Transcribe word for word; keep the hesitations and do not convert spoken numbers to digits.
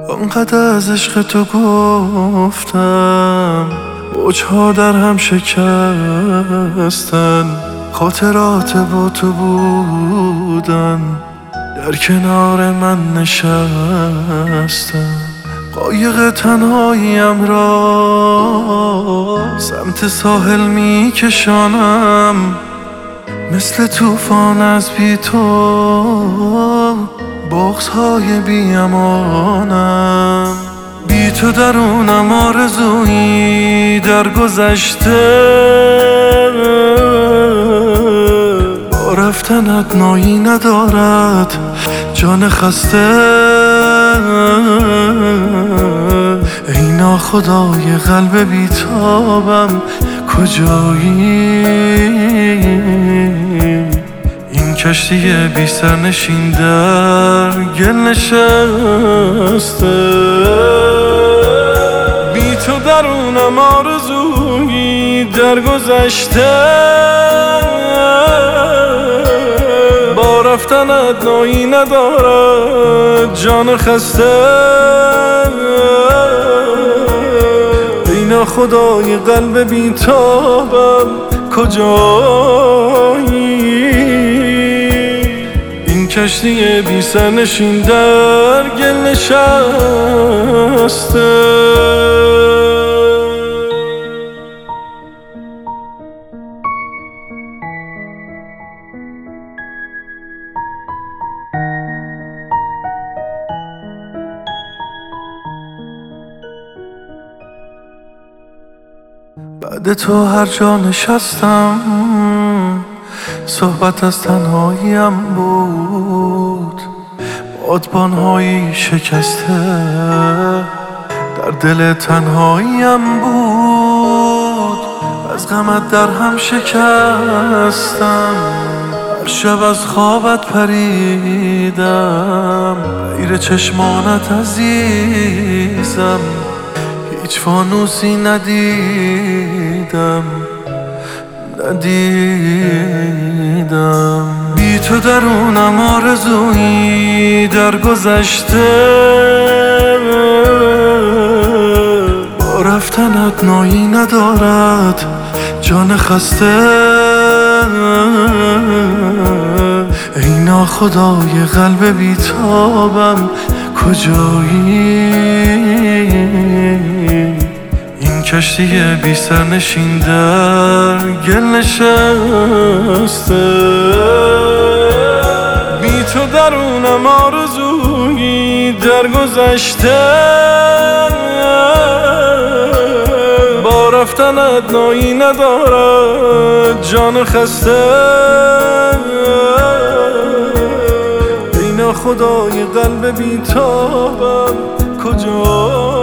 آنقدر از عشق تو گفتم، موجها در هم شکستن، خاطرات با تو بودن، در کنار من نشستن. قایق تنهاییم را سمت ساحل می کشانم، مثل طوفان از بی تو بغض‌های بی امانم. بی تو درونم آرزویی در گذشته، با رفتنت نایی ندارد جان خسته. ای ناخدای قلب بیتابم کجایی؟ این کشتی بی سرنشین در گل نشسته. بی تو درونم آرزویی در گذشته، با رفتنت نایی ندارد جان خسته. ای ناخدای قلب بیتابم کجایی؟ این کشتی بی سرنشین در گل نشسته. بعد تو هر جا نشستم صحبت از تنهاییم بود، بادبانهایی شکسته در دل تنهاییم بود. از غمت در هم شکستم، هر شب از خوابت پریدم، غیر چشمانت عزیزم هیچ فانوسی ندیدم ندیدم. بی تو درونم آرزویی در گذشته، با رفتنت نایی ندارد جان خسته. ای ناخدای قلب بیتابم کجایی؟ این کشتی بی سرنشین در گل نشسته. بی تو درونم آرزویی در گذشته، با رفتنت نایی ندارد جان خسته. ای ناخدای قلب بیتابم کجا؟